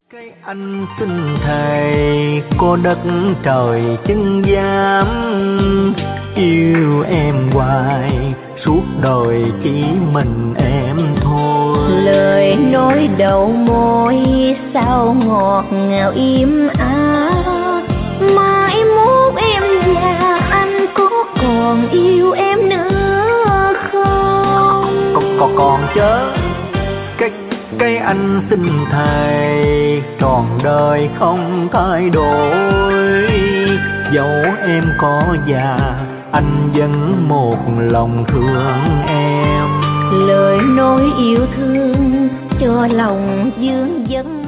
Cái anh xin thề có đất trời chứng giám, yêu em hoài suốt đời chỉ mình em thôi. Lời nói đầu môi sao ngọt ngào im ắng, mãi mốt em già anh có còn yêu em nữa không? Còn chớ. Cái anh xin thề trọn đời không thay đổi, dẫu em có già anh vẫn một lòng thương em. Lời nói yêu thương cho lòng dương vấn